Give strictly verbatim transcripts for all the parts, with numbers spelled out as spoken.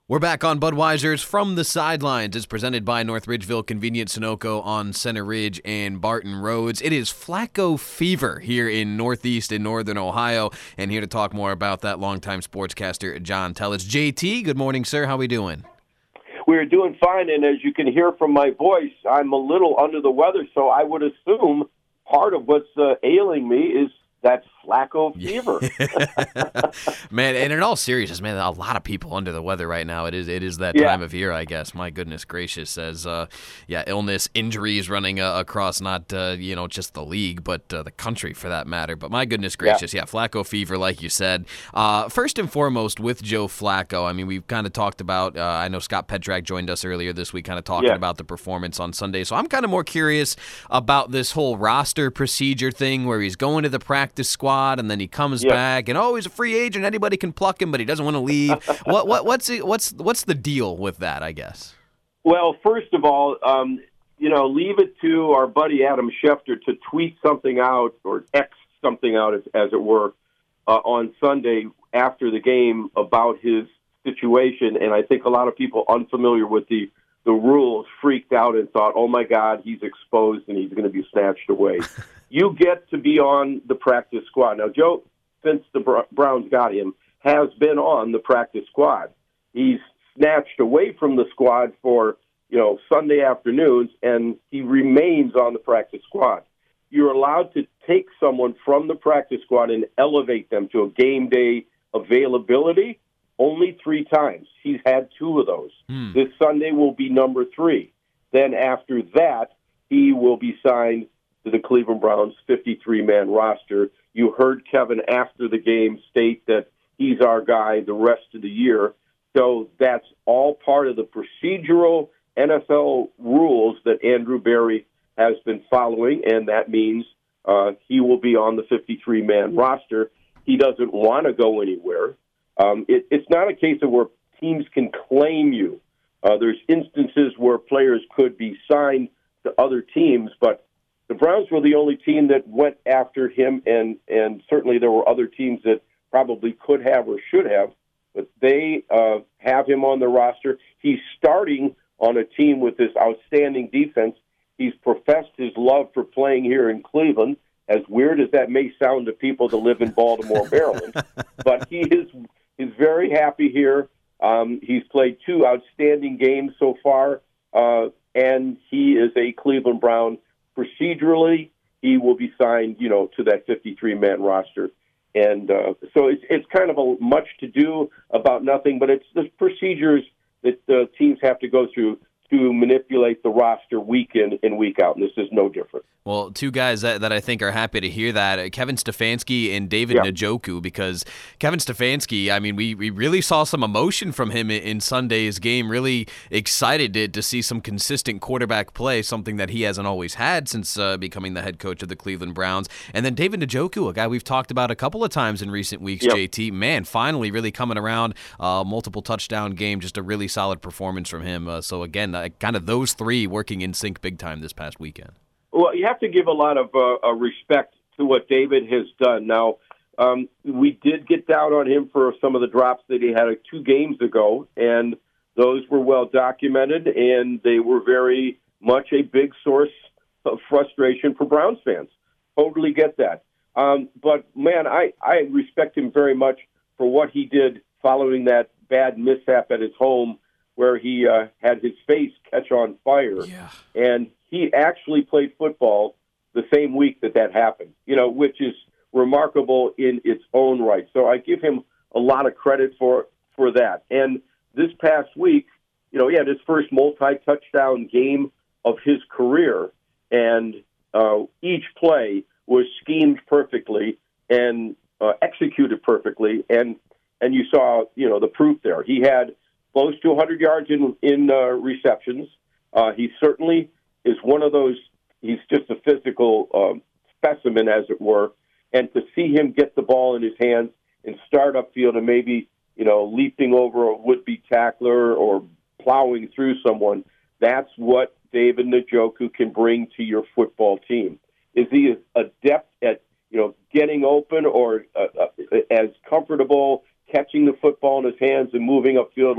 We're back on Budweiser's From the Sidelines. It's presented by North Ridgeville Convenience Sunoco on Center Ridge and Barton Roads. It is Flacco fever here in Northeast and Northern Ohio. And here to talk more about that, longtime sportscaster John Tellitz. J T, good morning, sir. How are we doing? We're doing fine, and as you can hear from my voice, I'm a little under the weather, so I would assume part of what's uh, ailing me is that Flacco fever. Man, and in all seriousness, man, a lot of people under the weather right now. It is it is that yeah. time of year, I guess. My goodness gracious, as uh, yeah, illness, injuries running uh, across not uh, you know just the league, but uh, the country for that matter. But my goodness gracious, yeah, yeah Flacco fever, like you said. Uh, first and foremost, with Joe Flacco, I mean, we've kind of talked about. Uh, I know Scott Petrak joined us earlier this week, kind of talking yeah. about the performance on Sunday. So I'm kind of more curious about this whole roster procedure thing, where he's going to the practice squad and then he comes yeah. back and oh, he's a free agent, anybody can pluck him, but he doesn't want to leave. what what what's it, what's what's the deal with that, I guess? Well, first of all, um, you know, leave it to our buddy Adam Schefter to tweet something out or X something out, as, as it were, uh, on Sunday after the game about his situation. And I think a lot of people unfamiliar with the the rules freaked out and thought, oh, my God, he's exposed and he's going to be snatched away. You get to be on the practice squad. Now, Joe, since the Browns got him, has been on the practice squad. He's snatched away from the squad for, you know, Sunday afternoons, and he remains on the practice squad. You're allowed to take someone from the practice squad and elevate them to a game day availability only three times. He's had two of those. Hmm. This Sunday will be number three. Then after that, he will be signed to the Cleveland Browns fifty-three man roster. You heard Kevin after the game state that he's our guy the rest of the year. So that's all part of the procedural N F L rules that Andrew Berry has been following, and that means uh, he will be on the fifty-three man roster. He doesn't want to go anywhere. Um, it, it's not a case of where teams can claim you. Uh, there's instances where players could be signed to other teams, but the Browns were the only team that went after him, and, and certainly there were other teams that probably could have or should have, but they uh, have him on the roster. He's starting on a team with this outstanding defense. He's professed his love for playing here in Cleveland, as weird as that may sound to people that live in Baltimore, Maryland. But he is is very happy here. Um, he's played two outstanding games so far, uh, and he is a Cleveland Brown. Procedurally, he will be signed, you know, to that fifty-three man roster. And uh, so it's it's kind of a much to do about nothing, but it's the procedures that the teams have to go through to manipulate the roster week in and week out, and this is no different. Well, two guys that, that I think are happy to hear that, Kevin Stefanski and David yeah. Njoku, because Kevin Stefanski, I mean, we, we really saw some emotion from him in, in Sunday's game, really excited to, to see some consistent quarterback play, something that he hasn't always had since uh, becoming the head coach of the Cleveland Browns. And then David Njoku, a guy we've talked about a couple of times in recent weeks, yep. J T, man, finally really coming around, uh, multiple touchdown game, just a really solid performance from him. Uh, so again, uh, kind of those three working in sync big time this past weekend. Well, you have to give a lot of uh, uh, respect to what David has done. Now, um, we did get down on him for some of the drops that he had uh, two games ago, and those were well documented, and they were very much a big source of frustration for Browns fans. Totally get that. Um, but, man, I, I respect him very much for what he did following that bad mishap at his home where he uh, had his face catch on fire. Yeah. And he actually played football the same week that that happened, you know, which is remarkable in its own right. So I give him a lot of credit for for that. And this past week, you know, he had his first multi-touchdown game of his career, and uh, each play was schemed perfectly and uh, executed perfectly. And and you saw, you know, the proof there. He had close to one hundred yards in, in uh, receptions. Uh, he certainly is one of those, he's just a physical um, specimen, as it were, and to see him get the ball in his hands and start upfield and maybe, you know, leaping over a would-be tackler or plowing through someone, that's what David Njoku can bring to your football team. Is he adept at, you know, getting open or uh, uh, as comfortable catching the football in his hands and moving upfield like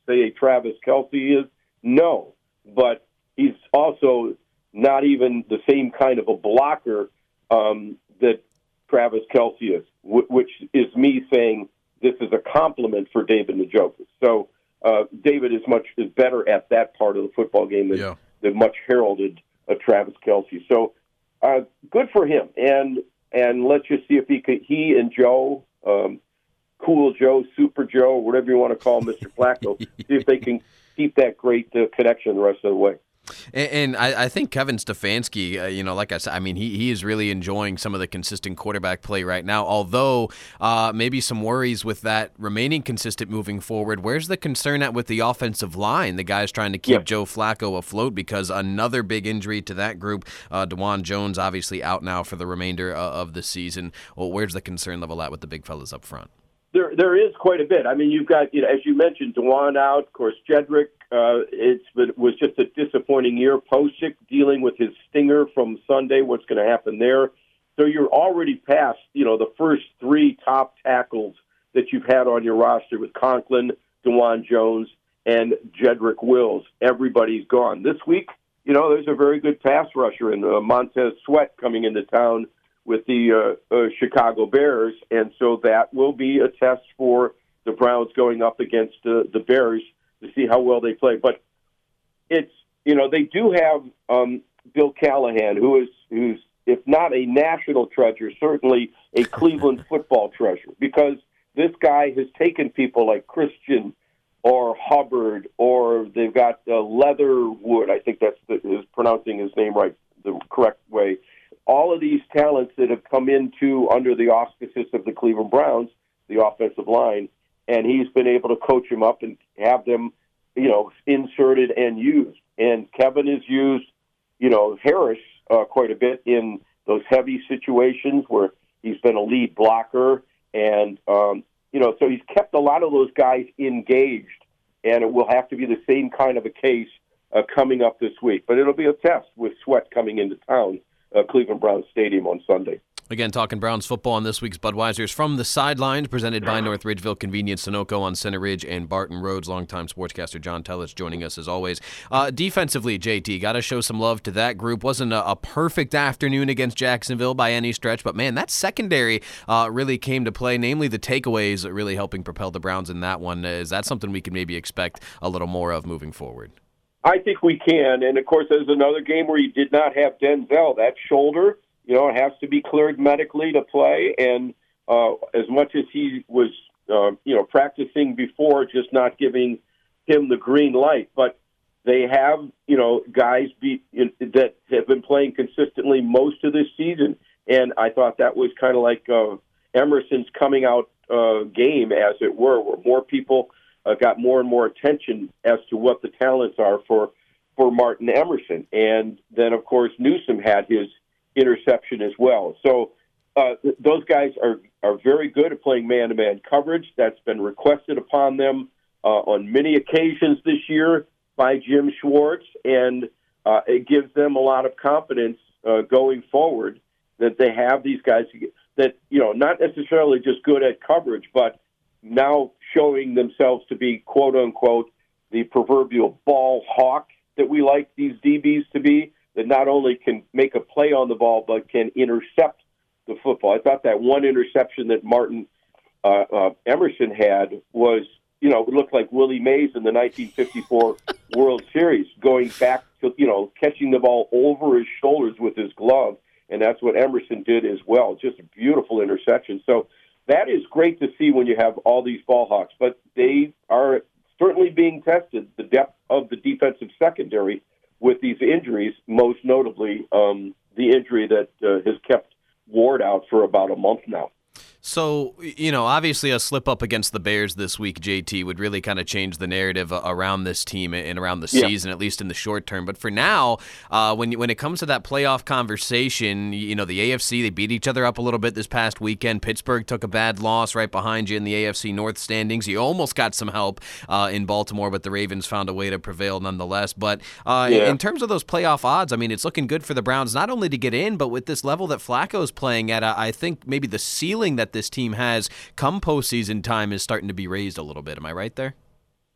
say a Travis Kelce is? No. But he's also not even the same kind of a blocker um, that Travis Kelce is, w- which is me saying this is a compliment for David Njoku. So uh, David is much is better at that part of the football game than, yeah. than much heralded uh, Travis Kelce. So uh, good for him. And and let's just see if he could, he and Joe, um, Cool Joe, Super Joe, whatever you want to call Mister Flacco, see if they can keep that great uh, connection the rest of the way. And, and I, I think Kevin Stefanski, uh, you know, like I said, I mean, he, he is really enjoying some of the consistent quarterback play right now, although uh, maybe some worries with that remaining consistent moving forward. Where's the concern at with the offensive line? The guys trying to keep yeah. Joe Flacco afloat because another big injury to that group, uh, DeJuan Jones obviously out now for the remainder uh, of the season. Well, where's the concern level at with the big fellas up front? There, there is quite a bit. I mean, you've got, you know, as you mentioned, DeJuan out. Of course, Jedrick, uh, it's it was just a disappointing year. Posick dealing with his stinger from Sunday. What's going to happen there? So you're already past, you know, the first three top tackles that you've had on your roster with Conklin, DeJuan Jones, and Jedrick Wills. Everybody's gone. This week, you know, there's a very good pass rusher in uh, Montez Sweat coming into town with the uh, uh, Chicago Bears, and so that will be a test for the Browns going up against uh, the Bears to see how well they play. But it's, you know, they do have um, Bill Callahan, who is, who's, if not a national treasure, certainly a Cleveland football treasure, because this guy has taken people like Christian or Hubbard, or they've got uh, Leatherwood, I think that's the, is pronouncing his name right, the correct way. All of these talents that have come into under the auspices of the Cleveland Browns, the offensive line, and he's been able to coach them up and have them, you know, inserted and used. And Kevin has used, you know, Harris uh, quite a bit in those heavy situations where he's been a lead blocker. And, um, you know, so he's kept a lot of those guys engaged, and it will have to be the same kind of a case uh, coming up this week. But it'll be a test with Sweat coming into town. Uh, Cleveland Browns Stadium on Sunday. Again, talking Browns football on this week's Budweiser's From the Sidelines, presented by North Ridgeville Convenience, Sunoco on Center Ridge and Barton Roads. Longtime sportscaster John Tellis joining us as always. Uh, defensively, J T, got to show some love to that group. Wasn't a, a perfect afternoon against Jacksonville by any stretch, but man, that secondary uh, really came to play, namely the takeaways really helping propel the Browns in that one. Is that something we can maybe expect a little more of moving forward? I think we can, and of course there's another game where you did not have Denzel. That shoulder, you know, it has to be cleared medically to play, and uh, as much as he was, uh, you know, practicing before, just not giving him the green light. But they have, you know, guys be, in, that have been playing consistently most of this season, and I thought that was kind of like uh, Emerson's coming out uh, game, as it were, where more people Uh, got more and more attention as to what the talents are for, for Martin Emerson. And then, of course, Newsome had his interception as well. So uh, th- those guys are, are very good at playing man-to-man coverage. That's been requested upon them uh, on many occasions this year by Jim Schwartz, and uh, it gives them a lot of confidence uh, going forward that they have these guys that, you know, not necessarily just good at coverage, but now showing themselves to be, quote-unquote, the proverbial ball hawk that we like these D Bs to be, that not only can make a play on the ball, but can intercept the football. I thought that one interception that Martin uh, uh, Emerson had was, you know, it looked like Willie Mays in the nineteen fifty-four World Series, going back to, you know, catching the ball over his shoulders with his glove, and that's what Emerson did as well. Just a beautiful interception. So that is great to see when you have all these ball hawks, but they are certainly being tested, the depth of the defensive secondary with these injuries, most notably um, the injury that uh, has kept Ward out for about a month now. So, you know, obviously a slip up against the Bears this week, J T, would really kind of change the narrative around this team and around the season, yeah. at least in the short term. But for now, uh, when when it comes to that playoff conversation, you know, the A F C, they beat each other up a little bit this past weekend. Pittsburgh took a bad loss right behind you in the A F C North standings. You almost got some help uh, in Baltimore, but the Ravens found a way to prevail nonetheless. But uh, yeah. in terms of those playoff odds, I mean, it's looking good for the Browns, not only to get in, but with this level that Flacco's playing at, I think maybe the ceiling that this team has come postseason time is starting to be raised a little bit. Am I right there?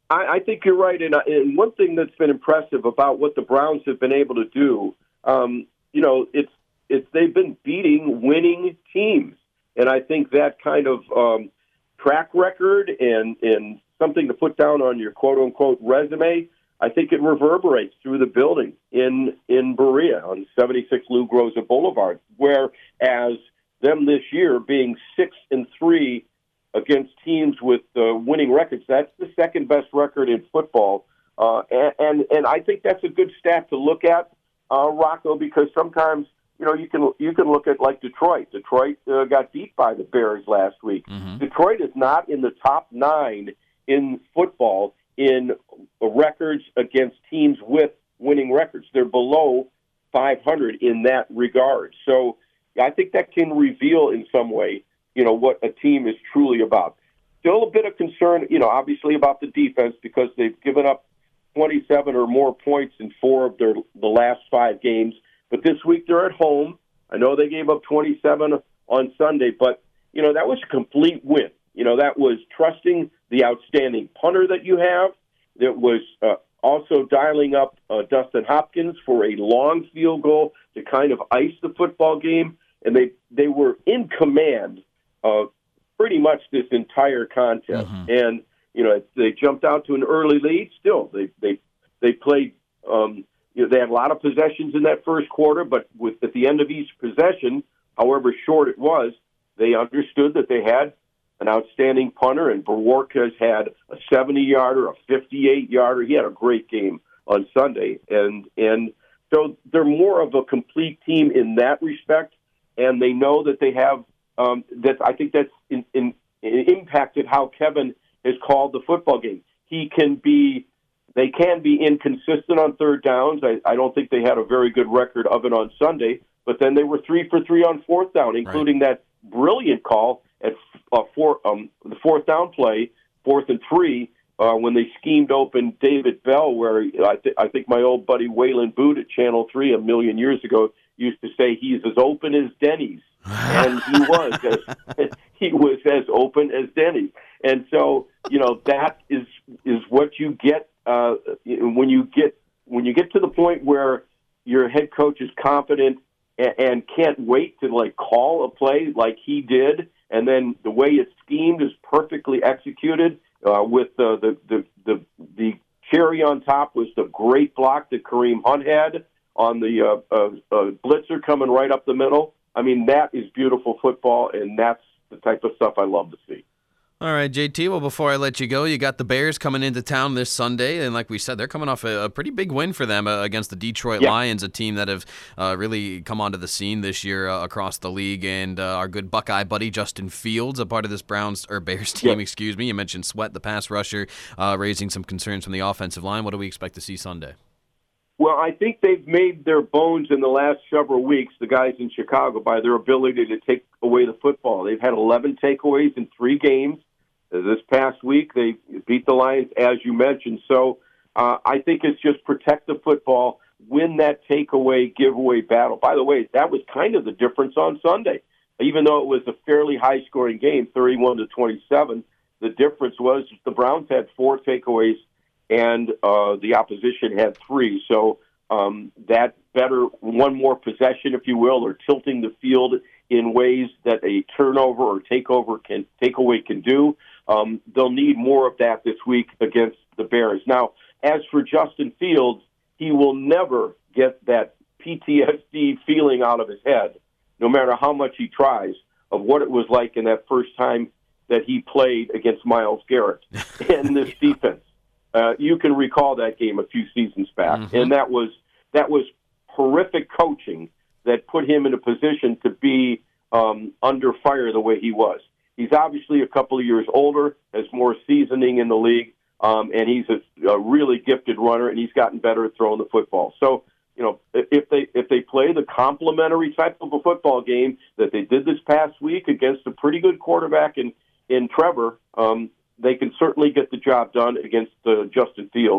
I, I think you're right. And, and one thing that's been impressive about what the Browns have been able to do, um, you know, it's it's they've been beating winning teams, and I think that kind of um, track record and and something to put down on your quote unquote resume, I think it reverberates through the building in in Berea on seventy-six Lou Groza Boulevard. Whereas them this year being six and three against teams with uh, winning records, that's the second best record in football, uh, and, and and I think that's a good stat to look at, uh, Rocco, because sometimes you know you can you can look at like Detroit. Detroit uh, got beat by the Bears last week. Mm-hmm. Detroit is not in the top nine in football in records against teams with winning records. They're below five hundred in that regard. So I think that can reveal in some way, you know, what a team is truly about. Still a bit of concern, you know, obviously about the defense because they've given up twenty-seven or more points in four of their the last five games. But this week they're at home. I know they gave up twenty-seven on Sunday, but, you know, that was a complete win. You know, that was trusting the outstanding punter that you have. That was uh, also dialing up uh, Dustin Hopkins for a long field goal to kind of ice the football game. And they, they were in command uh, pretty much this entire contest. Mm-hmm. And, you know, they jumped out to an early lead. Still, they they they played, um, you know, they had a lot of possessions in that first quarter, but with at the end of each possession, however short it was, they understood that they had an outstanding punter, and Borwark has had a seventy-yarder, a fifty-eight-yarder. He had a great game on Sunday. And, and so they're more of a complete team in that respect, and they know that they have Um, that I think that's in, in, in impacted how Kevin has called the football game. He can be, they can be inconsistent on third downs. I, I don't think they had a very good record of it on Sunday, but then they were three for three on fourth down, including right. that brilliant call at uh, four, um, the fourth down play, fourth and three, uh, when they schemed open David Bell, where I, th- I think my old buddy Waylon Boot at Channel three a million years ago used to say he's as open as Denny's. And he was as, he was as open as Denny's, and so you know that is is what you get uh, when you get when you get to the point where your head coach is confident and, and can't wait to like call a play like he did, and then the way it's schemed is perfectly executed. Uh, with the, the the the the cherry on top was the great block that Kareem Hunt had on the uh, uh, uh, blitzer coming right up the middle. I mean, that is beautiful football, and that's the type of stuff I love to see. All right, J T, well, before I let you go, you got the Bears coming into town this Sunday, and like we said, they're coming off a, a pretty big win for them uh, against the Detroit yeah. Lions, a team that have uh, really come onto the scene this year uh, across the league, and uh, our good Buckeye buddy, Justin Fields, a part of this Browns or Bears team, yeah. excuse me. You mentioned Sweat, the pass rusher, uh, raising some concerns from the offensive line. What do we expect to see Sunday? Well, I think they've made their bones in the last several weeks, the guys in Chicago, by their ability to take away the football. They've had eleven takeaways in three games. This past week, they beat the Lions, as you mentioned. So uh, I think it's just protect the football, win that takeaway, giveaway battle. By the way, that was kind of the difference on Sunday. Even though it was a fairly high-scoring game, thirty-one to twenty-seven, the difference was the Browns had four takeaways and uh, the opposition had three. So um, that better one more possession, if you will, or tilting the field in ways that a turnover or takeover can takeaway can do. Um, they'll need more of that this week against the Bears. Now, as for Justin Fields, he will never get that P T S D feeling out of his head, no matter how much he tries, of what it was like in that first time that he played against Myles Garrett and this defense. Uh, you can recall that game a few seasons back, mm-hmm. and that was that was horrific coaching that put him in a position to be um, under fire the way he was. He's obviously a couple of years older, has more seasoning in the league, um, and he's a, a really gifted runner, and he's gotten better at throwing the football. So, you know, if they if they play the complementary type of a football game that they did this past week against a pretty good quarterback in in Trevor, um, they can certainly get the job done against uh, Justin Fields.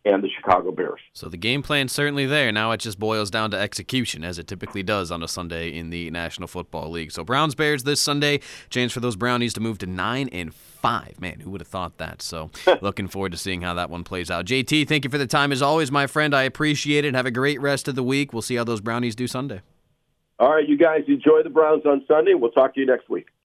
and the Chicago Bears. So the game plan's certainly there. Now it just boils down to execution, as it typically does on a Sunday in the National Football League. So Browns Bears this Sunday, chance for those Brownies to move to nine and five. Man, who would have thought that? So looking forward to seeing how that one plays out. J T, thank you for the time as always, my friend. I appreciate it. Have a great rest of the week. We'll see how those Brownies do Sunday. All right, you guys enjoy the Browns on Sunday. We'll talk to you next week.